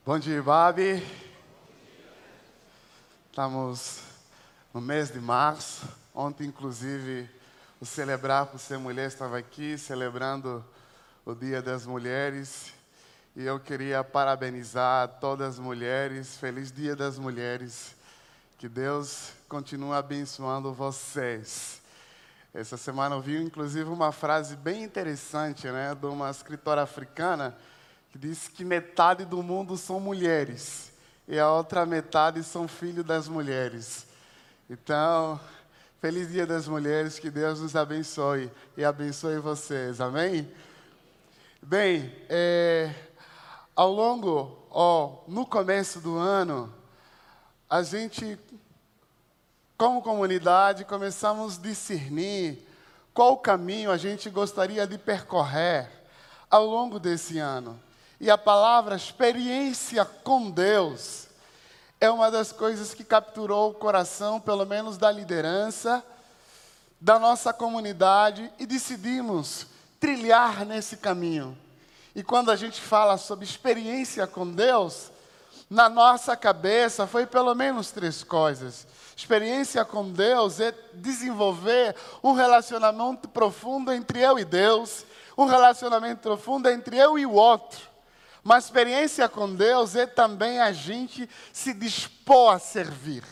Bom dia, Babi. Estamos no mês de março. Ontem, inclusive, o Celebrar por Ser Mulher estava aqui, celebrando o Dia das Mulheres. E eu queria parabenizar todas as mulheres. Feliz Dia das Mulheres. Que Deus continue abençoando vocês. Essa semana eu vi, inclusive, uma frase bem interessante, de uma escritora africana, que diz que metade do mundo são mulheres e a outra metade são filhos das mulheres. Então, feliz Dia das Mulheres, que Deus nos abençoe e abençoe vocês, amém? Bem, no começo do ano, a gente, como comunidade, começamos a discernir qual caminho a gente gostaria de percorrer ao longo desse ano. E a palavra experiência com Deus é uma das coisas que capturou o coração, pelo menos da liderança, da nossa comunidade, e decidimos trilhar nesse caminho. E quando a gente fala sobre experiência com Deus, na nossa cabeça foi pelo menos 3 coisas. Experiência com Deus é desenvolver um relacionamento profundo entre eu e Deus, um relacionamento profundo entre eu e o outro. Mas experiência com Deus é também a gente se dispor a servir,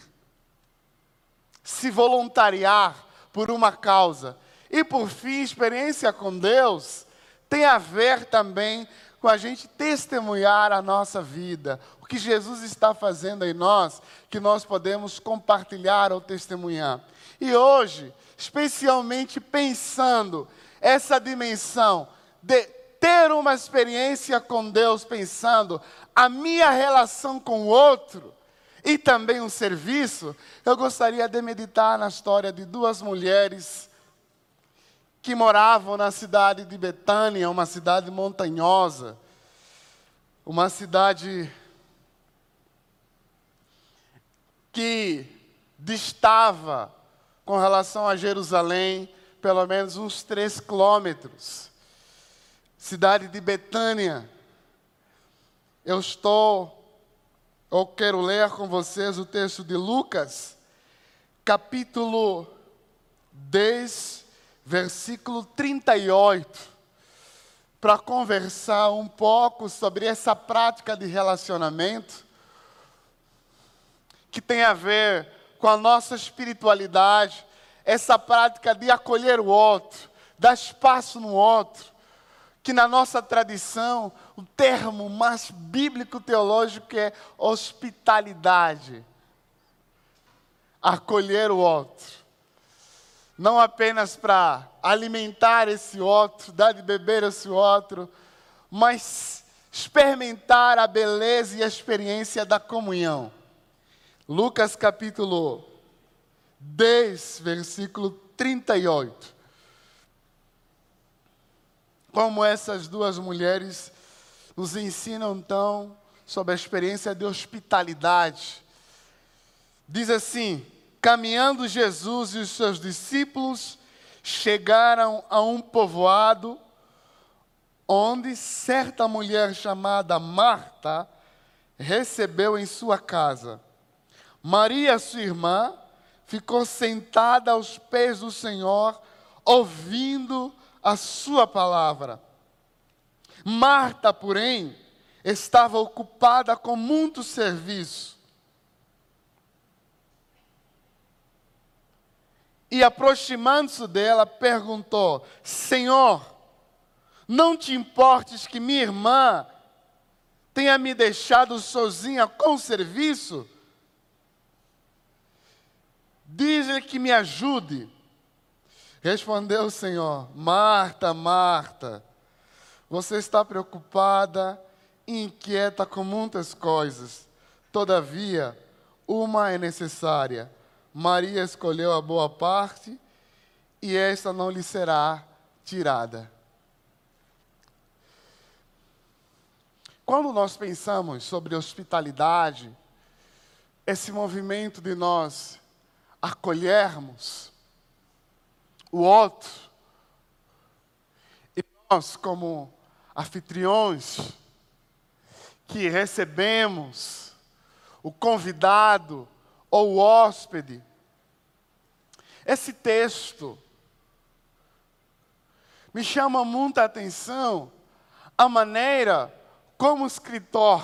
se voluntariar por uma causa. E por fim, experiência com Deus tem a ver também com a gente testemunhar a nossa vida, o que Jesus está fazendo em nós, que nós podemos compartilhar ou testemunhar. E hoje, especialmente pensando essa dimensão de ter uma experiência com Deus, pensando a minha relação com o outro e também um serviço, eu gostaria de meditar na história de 2 mulheres que moravam na cidade de Betânia, uma cidade montanhosa, uma cidade que distava com relação a Jerusalém pelo menos uns 3 quilômetros. Cidade de Betânia. Eu quero ler com vocês o texto de Lucas, capítulo 10, versículo 38, para conversar um pouco sobre essa prática de relacionamento, que tem a ver com a nossa espiritualidade, essa prática de acolher o outro, dar espaço no outro, que na nossa tradição, o termo mais bíblico-teológico é hospitalidade. Acolher o outro. Não apenas para alimentar esse outro, dar de beber esse outro, mas experimentar a beleza e a experiência da comunhão. Lucas capítulo 10, versículo 38. Como essas 2 mulheres nos ensinam, então, sobre a experiência de hospitalidade. Diz assim: caminhando Jesus e os seus discípulos chegaram a um povoado onde certa mulher chamada Marta recebeu em sua casa. Maria, sua irmã, ficou sentada aos pés do Senhor, ouvindo a sua palavra. Marta, porém, estava ocupada com muito serviço. E aproximando-se dela, perguntou: Senhor, não te importes que minha irmã tenha me deixado sozinha com o serviço? Diz-lhe que me ajude. Respondeu o Senhor: Marta, Marta, você está preocupada e inquieta com muitas coisas. Todavia, uma é necessária. Maria escolheu a boa parte e esta não lhe será tirada. Quando nós pensamos sobre hospitalidade, esse movimento de nós acolhermos o outro, e nós como anfitriões, que recebemos o convidado ou o hóspede. Esse texto me chama muita atenção a maneira como o escritor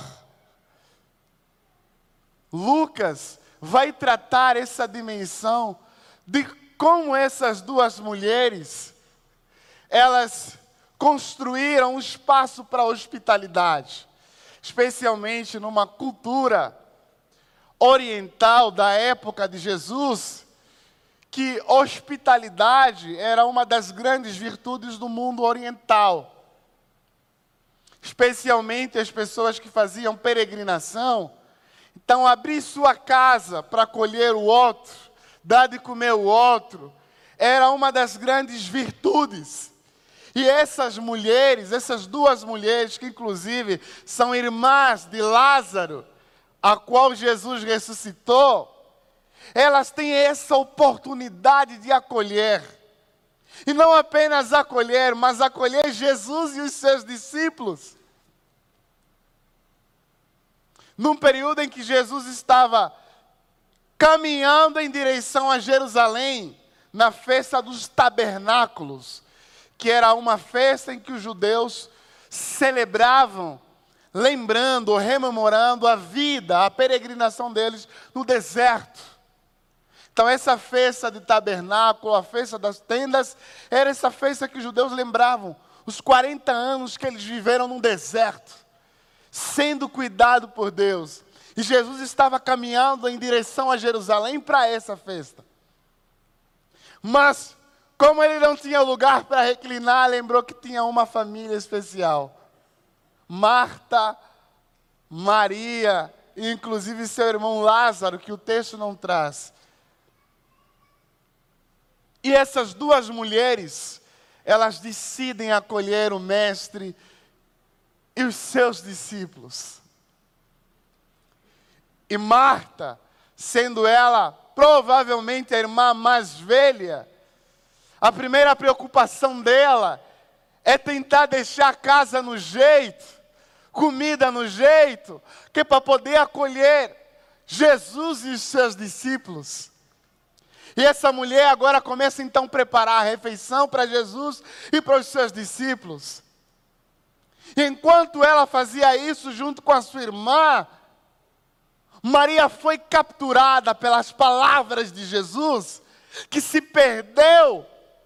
Lucas vai tratar essa dimensão de como essas duas mulheres, elas construíram um espaço para a hospitalidade, especialmente numa cultura oriental da época de Jesus, que hospitalidade era uma das grandes virtudes do mundo oriental. Especialmente as pessoas que faziam peregrinação. Então, abrir sua casa para acolher o outro, dar de comer o outro, era uma das grandes virtudes. E essas mulheres, essas duas mulheres, que inclusive são irmãs de Lázaro, a qual Jesus ressuscitou, elas têm essa oportunidade de acolher. E não apenas acolher, mas acolher Jesus e os seus discípulos. Num período em que Jesus estava caminhando em direção a Jerusalém, na festa dos tabernáculos, que era uma festa em que os judeus celebravam, lembrando, rememorando a vida, a peregrinação deles no deserto. Então essa festa de tabernáculo, a festa das tendas, era essa festa que os judeus lembravam, os 40 anos que eles viveram no deserto, sendo cuidado por Deus. E Jesus estava caminhando em direção a Jerusalém para essa festa. Mas, como ele não tinha lugar para reclinar, lembrou que tinha uma família especial. Marta, Maria, e inclusive seu irmão Lázaro, que o texto não traz. E essas duas mulheres, elas decidem acolher o Mestre e os seus discípulos. E Marta, sendo ela provavelmente a irmã mais velha, a primeira preocupação dela é tentar deixar a casa no jeito, comida no jeito, que é para poder acolher Jesus e os seus discípulos. E essa mulher agora começa então a preparar a refeição para Jesus e para os seus discípulos. E enquanto ela fazia isso junto com a sua irmã, Maria foi capturada pelas palavras de Jesus, que se perdeu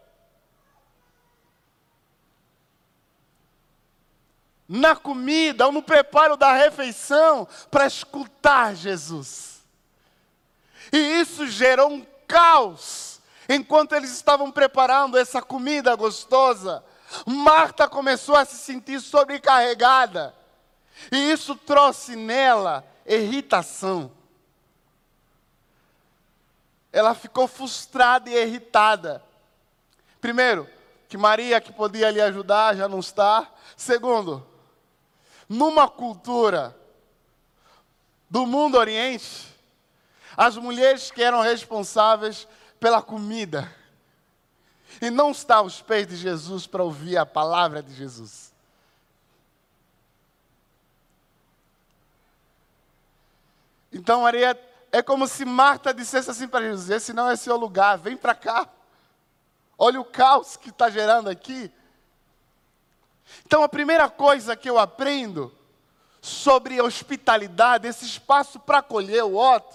na comida ou no preparo da refeição para escutar Jesus. E isso gerou um caos. Enquanto eles estavam preparando essa comida gostosa, Marta começou a se sentir sobrecarregada. E isso trouxe nela irritação. Ela ficou frustrada e irritada. Primeiro, que Maria, que podia lhe ajudar, já não está. Segundo, numa cultura do mundo oriente, as mulheres que eram responsáveis pela comida, e não está aos pés de Jesus para ouvir a palavra de Jesus. Então Maria, é como se Marta dissesse assim para Jesus: esse não é seu lugar, vem para cá. Olha o caos que está gerando aqui. Então a primeira coisa que eu aprendo sobre hospitalidade, esse espaço para acolher o outro,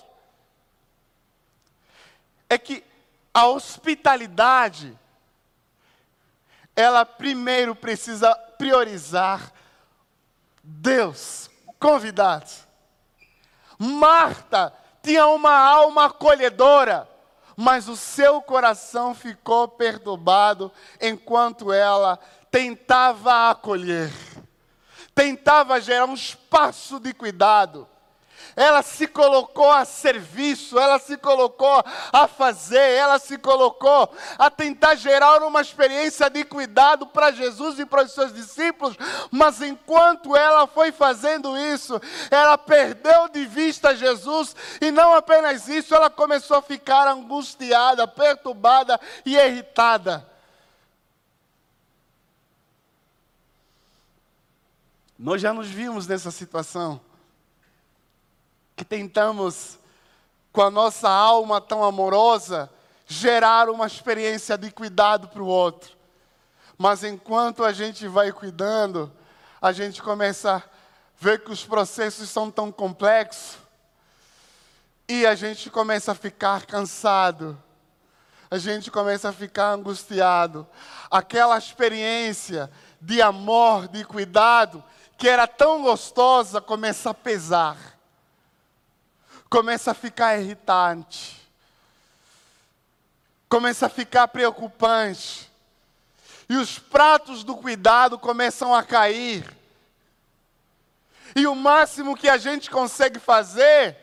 é que a hospitalidade, ela primeiro precisa priorizar Deus, convidado. Marta tinha uma alma acolhedora, mas o seu coração ficou perturbado enquanto ela tentava acolher, tentava gerar um espaço de cuidado. Ela se colocou a serviço, ela se colocou a fazer, ela se colocou a tentar gerar uma experiência de cuidado para Jesus e para os seus discípulos, mas enquanto ela foi fazendo isso, ela perdeu de vista Jesus, e não apenas isso, ela começou a ficar angustiada, perturbada e irritada. Nós já nos vimos nessa situação, que tentamos, com a nossa alma tão amorosa, gerar uma experiência de cuidado para o outro. Mas enquanto a gente vai cuidando, a gente começa a ver que os processos são tão complexos, e a gente começa a ficar cansado, a gente começa a ficar angustiado. Aquela experiência de amor, de cuidado, que era tão gostosa, começa a pesar. Começa a ficar irritante. Começa a ficar preocupante. E os pratos do cuidado começam a cair. E o máximo que a gente consegue fazer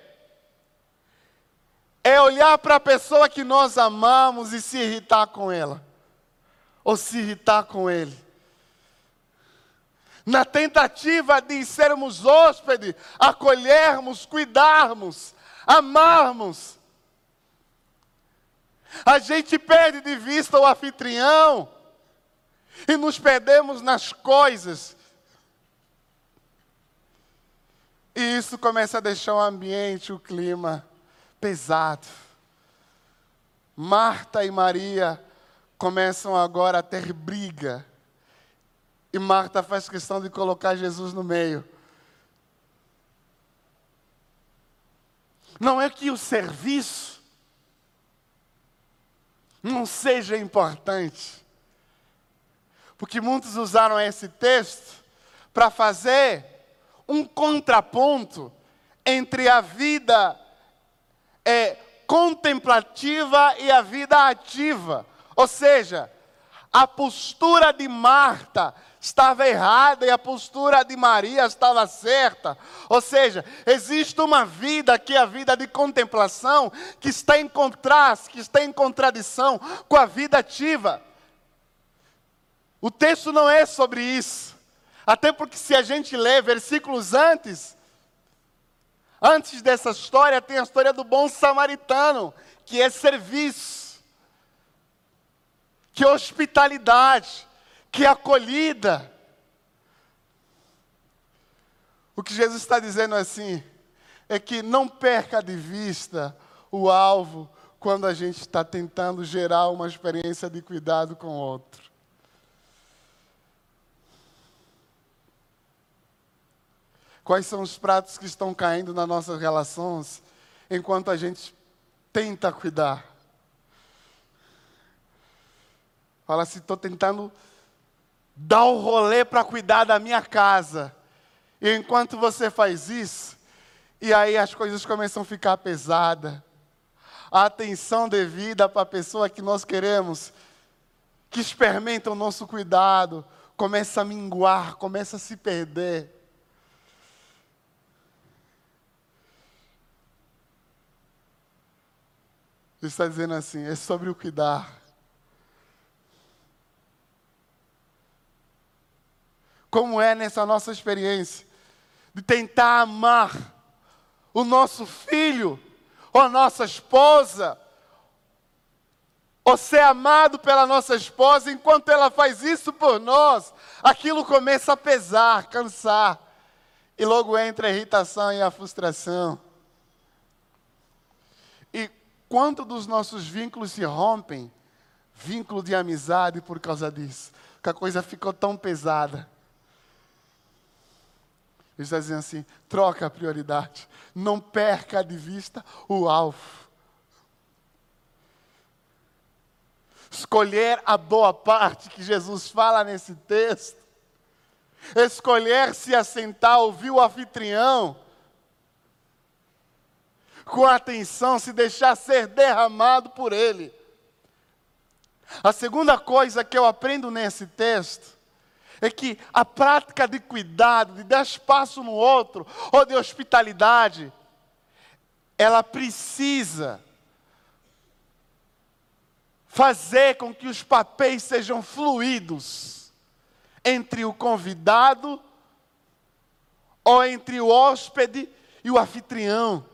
é olhar para a pessoa que nós amamos e se irritar com ela. Ou se irritar com ele. Na tentativa de sermos hóspedes, acolhermos, cuidarmos, amarmos. A gente perde de vista o anfitrião e nos perdemos nas coisas. E isso começa a deixar o ambiente, o clima pesado. Marta e Maria começam agora a ter briga. E Marta faz questão de colocar Jesus no meio. Não é que o serviço não seja importante. Porque muitos usaram esse texto para fazer um contraponto entre a vida contemplativa e a vida ativa. Ou seja, a postura de Marta estava errada e a postura de Maria estava certa. Ou seja, existe uma vida que é a vida de contemplação, que está em contraste, que está em contradição com a vida ativa. O texto não é sobre isso. Até porque se a gente lê versículos antes dessa história, tem a história do bom samaritano, que é serviço, que é hospitalidade, que é acolhida. O que Jesus está dizendo assim, é que não perca de vista o alvo quando a gente está tentando gerar uma experiência de cuidado com o outro. Quais são os pratos que estão caindo nas nossas relações enquanto a gente tenta cuidar? Fala assim, estou tentando dar o rolê para cuidar da minha casa. E enquanto você faz isso, e aí as coisas começam a ficar pesadas. A atenção devida para a pessoa que nós queremos, que experimenta o nosso cuidado, começa a minguar, começa a se perder. Ele está dizendo assim, é sobre o cuidar. Como é nessa nossa experiência de tentar amar o nosso filho, ou a nossa esposa, ou ser amado pela nossa esposa, enquanto ela faz isso por nós, aquilo começa a pesar, cansar, e logo entra a irritação e a frustração. E quanto dos nossos vínculos se rompem, vínculo de amizade por causa disso, que a coisa ficou tão pesada. Ele está dizendo assim, troca a prioridade, não perca de vista o alvo. Escolher a boa parte que Jesus fala nesse texto, escolher se assentar, ouvir o anfitrião, com atenção, se deixar ser derramado por ele. A segunda coisa que eu aprendo nesse texto, é que a prática de cuidado, de dar espaço no outro, ou de hospitalidade, ela precisa fazer com que os papéis sejam fluidos entre o convidado, ou entre o hóspede e o anfitrião.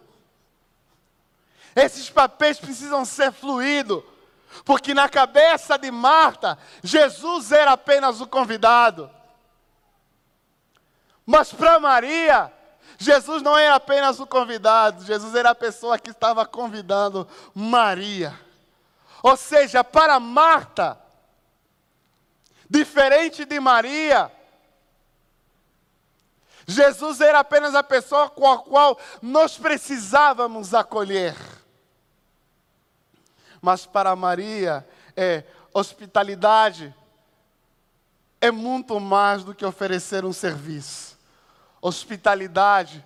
Esses papéis precisam ser fluidos. Porque na cabeça de Marta, Jesus era apenas o convidado. Mas para Maria, Jesus não era apenas o convidado, Jesus era a pessoa que estava convidando Maria. Ou seja, para Marta, diferente de Maria, Jesus era apenas a pessoa com a qual nós precisávamos acolher. Mas para Maria, hospitalidade é muito mais do que oferecer um serviço. Hospitalidade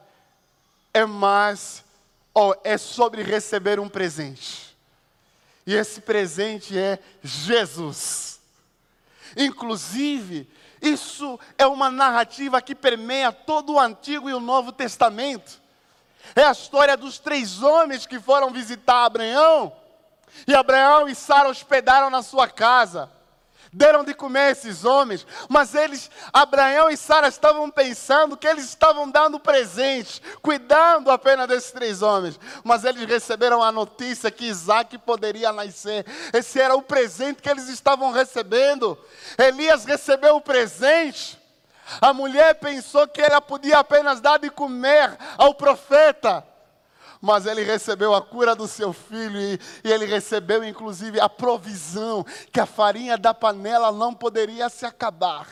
é sobre receber um presente. E esse presente é Jesus. Inclusive, isso é uma narrativa que permeia todo o Antigo e o Novo Testamento. É a história dos 3 homens que foram visitar Abraão. E Abraão e Sara hospedaram na sua casa. Deram de comer a esses homens, mas Abraão e Sara estavam pensando que eles estavam dando presente, cuidando apenas desses 3 homens. Mas eles receberam a notícia que Isaac poderia nascer. Esse era o presente que eles estavam recebendo. Elias recebeu o presente. A mulher pensou que ela podia apenas dar de comer ao profeta. Mas ele recebeu a cura do seu filho e ele recebeu inclusive a provisão que a farinha da panela não poderia se acabar.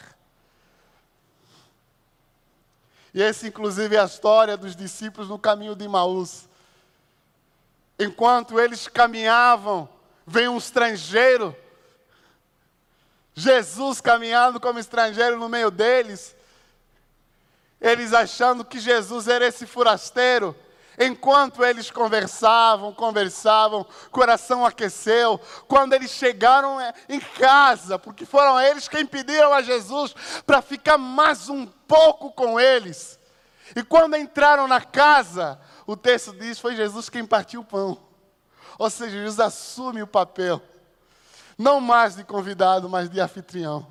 E essa inclusive é a história dos discípulos no caminho de Emaús. Enquanto eles caminhavam, veio um estrangeiro. Jesus caminhando como estrangeiro no meio deles. Eles achando que Jesus era esse forasteiro. Enquanto eles conversavam, o coração aqueceu. Quando eles chegaram em casa, porque foram eles quem pediram a Jesus para ficar mais um pouco com eles. E quando entraram na casa, o texto diz, foi Jesus quem partiu o pão. Ou seja, Jesus assume o papel, não mais de convidado, mas de anfitrião.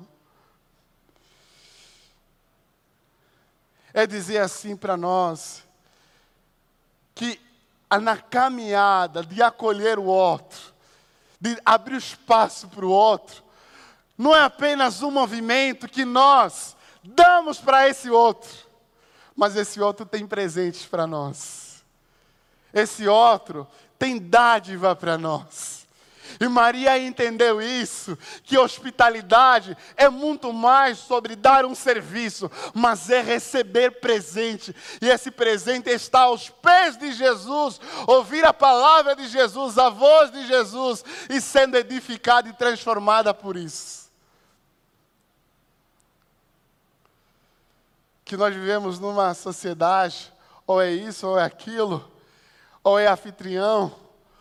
É dizer assim para nós, que na caminhada de acolher o outro, de abrir espaço para o outro, não é apenas um movimento que nós damos para esse outro, mas esse outro tem presentes para nós. Esse outro tem dádiva para nós. E Maria entendeu isso, que hospitalidade é muito mais sobre dar um serviço, mas é receber presente. E esse presente está aos pés de Jesus, ouvir a palavra de Jesus, a voz de Jesus, e sendo edificada e transformada por isso. Que nós vivemos numa sociedade, ou é isso, ou é aquilo, ou é anfitrião,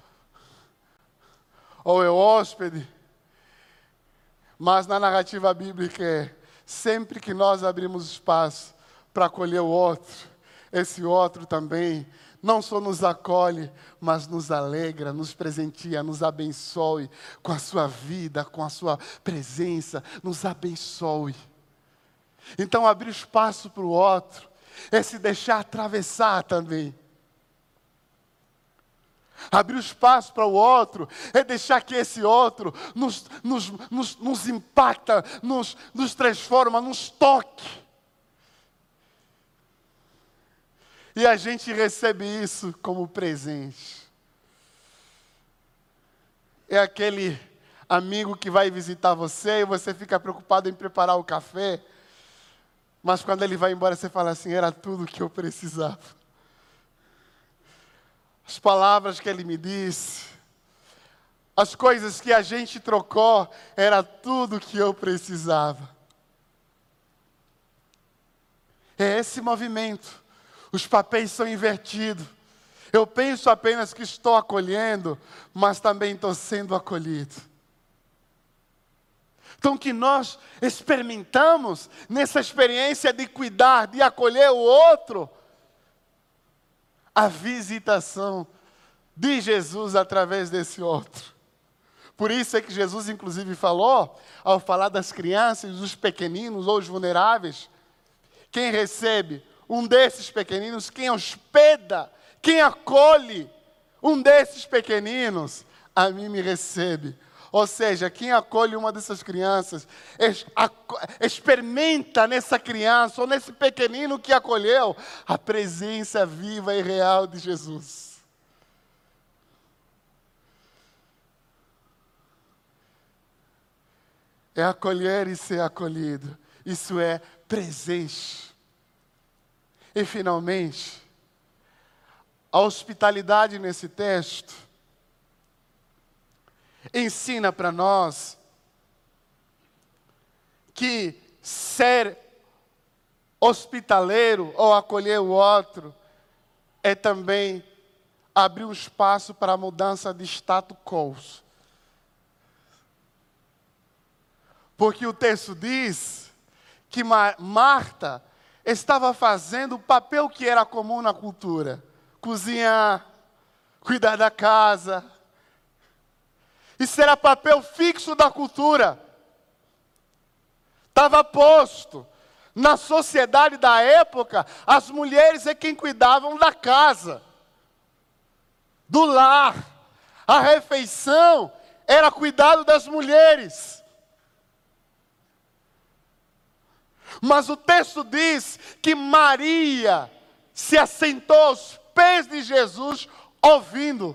ou é hóspede, mas na narrativa bíblica sempre que nós abrimos espaço para acolher o outro, esse outro também não só nos acolhe, mas nos alegra, nos presenteia, nos abençoe com a sua vida, com a sua presença, nos abençoe. Então abrir espaço para o outro é se deixar atravessar também. Abrir o espaço para o outro é deixar que esse outro nos impacta, nos transforma, nos toque. E a gente recebe isso como presente. É aquele amigo que vai visitar você e você fica preocupado em preparar o café, mas quando ele vai embora você fala assim, era tudo o que eu precisava. As palavras que ele me disse, as coisas que a gente trocou, era tudo que eu precisava. É esse movimento. Os papéis são invertidos. Eu penso apenas que estou acolhendo, mas também estou sendo acolhido. Então que nós experimentamos nessa experiência de cuidar, de acolher o outro, a visitação de Jesus através desse outro. Por isso é que Jesus inclusive falou, ao falar das crianças, dos pequeninos ou os vulneráveis, quem recebe um desses pequeninos, quem hospeda, quem acolhe um desses pequeninos, a mim me recebe. Ou seja, quem acolhe uma dessas crianças, experimenta nessa criança, ou nesse pequenino que acolheu, a presença viva e real de Jesus. É acolher e ser acolhido. Isso é presente. E finalmente, a hospitalidade nesse texto ensina para nós que ser hospitaleiro ou acolher o outro é também abrir um espaço para a mudança de status quo. Porque o texto diz que Marta estava fazendo o papel que era comum na cultura: cozinhar, cuidar da casa. Isso era papel fixo da cultura. Estava posto. Na sociedade da época, as mulheres é quem cuidavam da casa, do lar. A refeição era cuidado das mulheres. Mas o texto diz que Maria se assentou aos pés de Jesus ouvindo.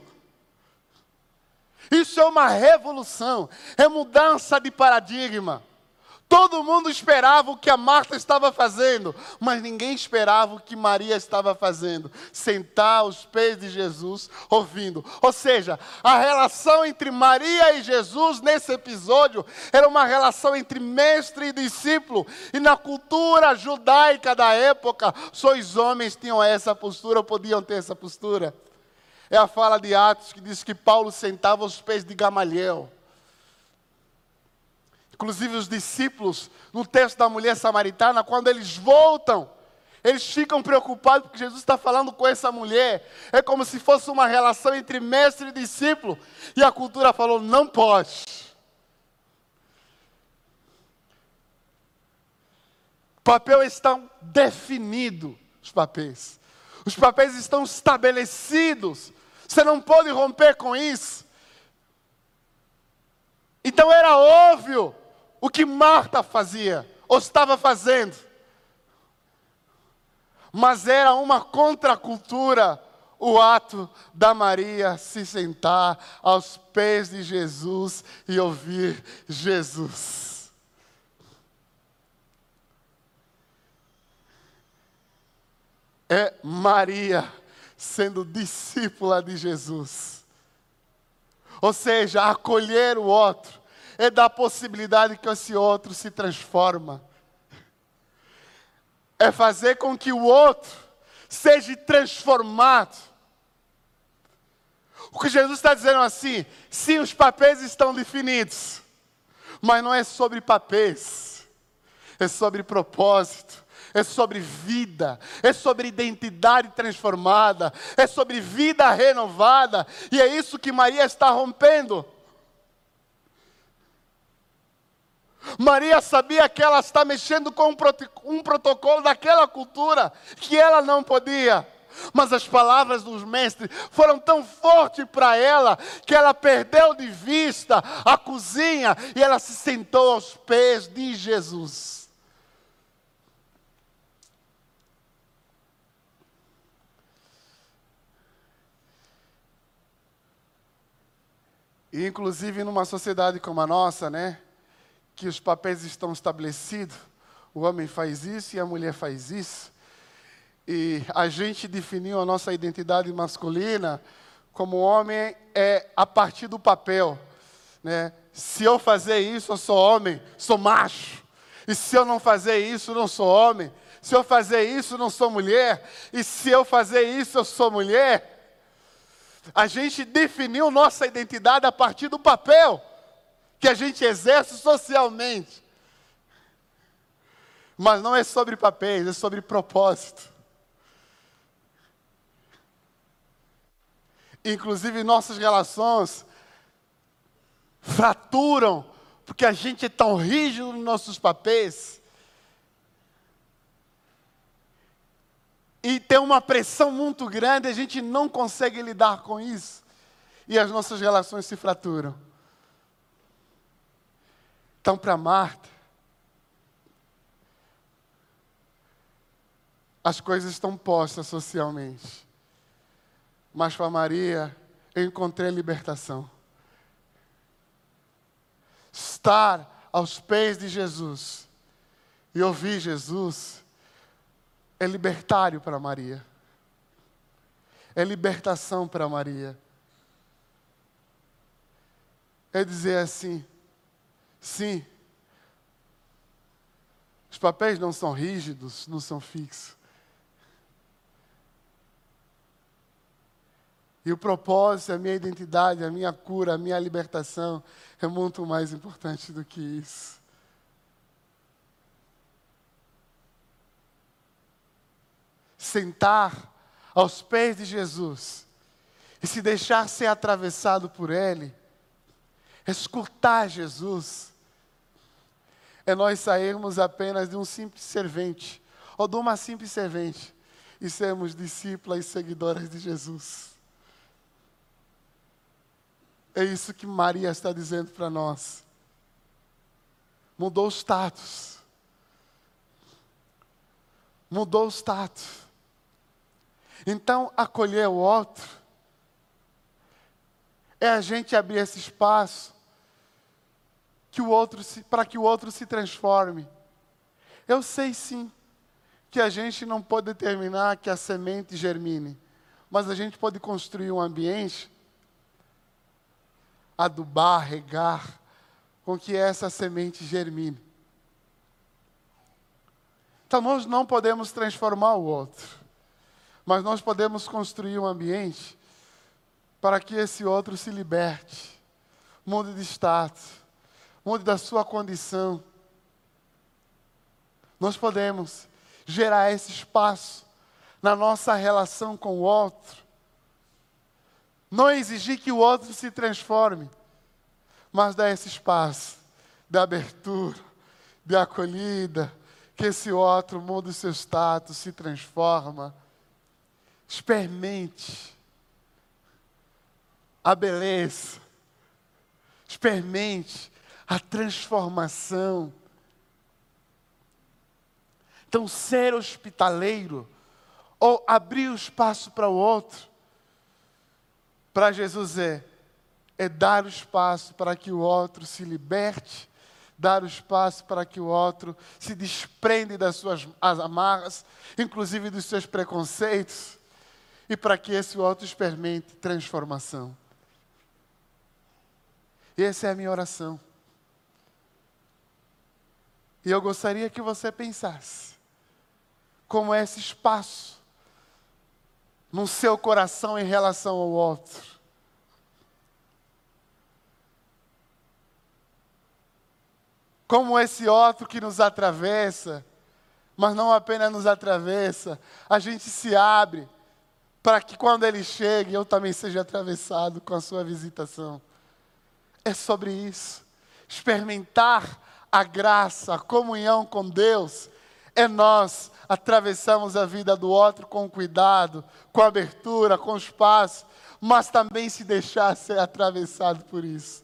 Isso é uma revolução, é mudança de paradigma. Todo mundo esperava o que a Marta estava fazendo, mas ninguém esperava o que Maria estava fazendo. Sentar aos pés de Jesus, ouvindo. Ou seja, a relação entre Maria e Jesus nesse episódio era uma relação entre mestre e discípulo. E na cultura judaica da época, só os homens tinham essa postura, ou podiam ter essa postura. É a fala de Atos que diz que Paulo sentava aos pés de Gamaliel. Inclusive os discípulos, no texto da mulher samaritana, quando eles voltam, eles ficam preocupados porque Jesus está falando com essa mulher. É como se fosse uma relação entre mestre e discípulo. E a cultura falou, não pode. O papel está definido, os papéis. Os papéis estão estabelecidos. Você não pode romper com isso. Então era óbvio o que Marta fazia, ou estava fazendo. Mas era uma contracultura o ato da Maria se sentar aos pés de Jesus e ouvir Jesus. É Maria sendo discípula de Jesus. Ou seja, acolher o outro é dar a possibilidade que esse outro se transforma. É fazer com que o outro seja transformado. O que Jesus está dizendo assim, sim, os papéis estão definidos, mas não é sobre papéis, é sobre propósito. É sobre vida, é sobre identidade transformada, é sobre vida renovada. E é isso que Maria está rompendo. Maria sabia que ela está mexendo com um protocolo daquela cultura, que ela não podia. Mas as palavras dos mestres foram tão fortes para ela, que ela perdeu de vista a cozinha e ela se sentou aos pés de Jesus. E inclusive numa sociedade como a nossa, né, que os papéis estão estabelecidos, o homem faz isso e a mulher faz isso. E a gente definiu a nossa identidade masculina como homem a partir do papel, né? Se eu fazer isso, eu sou homem, sou macho. E se eu não fazer isso, não sou homem. Se eu fazer isso, não sou mulher. E se eu fazer isso, eu sou mulher. A gente definiu nossa identidade a partir do papel que a gente exerce socialmente. Mas não é sobre papéis, é sobre propósito. Inclusive, nossas relações fraturam, porque a gente é tão rígido nos nossos papéis. E tem uma pressão muito grande, a gente não consegue lidar com isso. E as nossas relações se fraturam. Então, para Marta, as coisas estão postas socialmente. Mas para Maria, eu encontrei a libertação. Estar aos pés de Jesus e ouvir Jesus é libertário para Maria. É libertação para Maria. É dizer assim, sim, os papéis não são rígidos, não são fixos. E o propósito, a minha identidade, a minha cura, a minha libertação é muito mais importante do que isso. Sentar aos pés de Jesus e se deixar ser atravessado por Ele, escutar Jesus, é nós sairmos apenas de um simples servente, ou de uma simples servente, e sermos discípulas e seguidoras de Jesus. É isso que Maria está dizendo para nós. Mudou o status. Mudou o status. Então, acolher o outro é a gente abrir esse espaço para que o outro se transforme. Eu sei sim que a gente não pode determinar que a semente germine, mas a gente pode construir um ambiente, adubar, regar, com que essa semente germine. Então nós não podemos transformar o outro, mas nós podemos construir um ambiente para que esse outro se liberte, mude de status, mude da sua condição. Nós podemos gerar esse espaço na nossa relação com o outro. Não exigir que o outro se transforme, mas dar esse espaço de abertura, de acolhida, que esse outro muda o seu status, se transforma. Experimente a beleza, experimente a transformação. Então, ser hospitaleiro, ou abrir o espaço para o outro, para Jesus é dar o espaço para que o outro se liberte, dar o espaço para que o outro se desprende das suas amarras, inclusive dos seus preconceitos, e para que esse outro experimente transformação. E essa é a minha oração. E eu gostaria que você pensasse como é esse espaço no seu coração em relação ao outro. Como esse outro que nos atravessa, mas não apenas nos atravessa, a gente se abre para que quando ele chegue, eu também seja atravessado com a sua visitação. É sobre isso. Experimentar a graça, a comunhão com Deus, é nós atravessamos a vida do outro com cuidado, com abertura, com espaço, mas também se deixar ser atravessado por isso.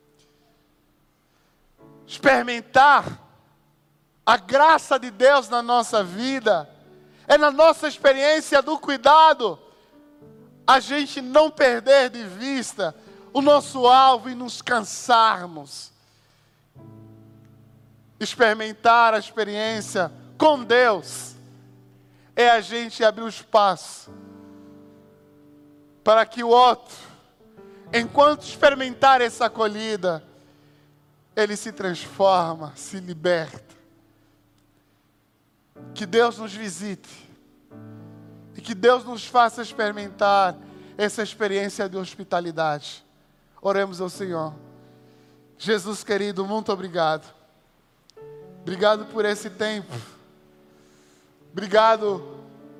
Experimentar a graça de Deus na nossa vida, é na nossa experiência do cuidado, a gente não perder de vista o nosso alvo e nos cansarmos. Experimentar a experiência com Deus é a gente abrir o espaço para que o outro, enquanto experimentar essa acolhida, ele se transforma, se liberta. Que Deus nos visite e que Deus nos faça experimentar essa experiência de hospitalidade. Oremos ao Senhor. Jesus querido, muito obrigado. Obrigado por esse tempo. Obrigado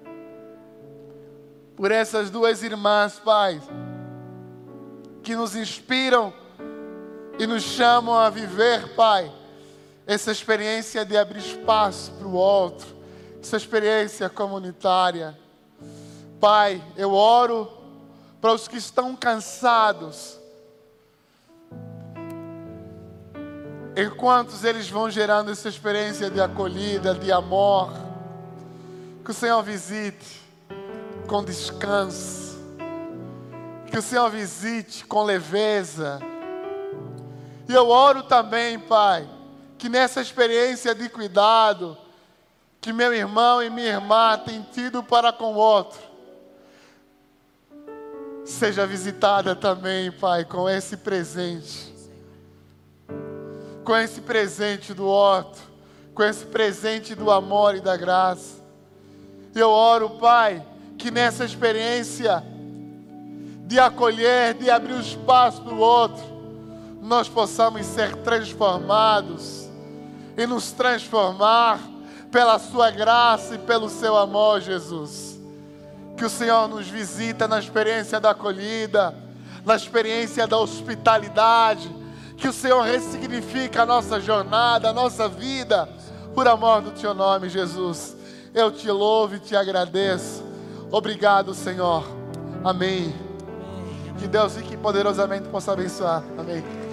por essas duas irmãs, Pai, que nos inspiram e nos chamam a viver, Pai, essa experiência de abrir espaço para o outro, essa experiência comunitária. Pai, eu oro para os que estão cansados, enquanto eles vão gerando essa experiência de acolhida, de amor, que o Senhor visite com descanso, que o Senhor visite com leveza. E eu oro também, Pai, que nessa experiência de cuidado que meu irmão e minha irmã têm tido para com o outro, seja visitada também, Pai, com esse presente. Com esse presente do outro, com esse presente do amor e da graça. Eu oro, Pai, que nessa experiência de acolher, de abrir o espaço para o outro, nós possamos ser transformados e nos transformar pela sua graça e pelo seu amor, Jesus. Que o Senhor nos visita na experiência da acolhida, na experiência da hospitalidade. Que o Senhor ressignifique a nossa jornada, a nossa vida, por amor do Teu nome, Jesus. Eu te louvo e te agradeço. Obrigado, Senhor. Amém. Que Deus rique e poderosamente possa abençoar. Amém.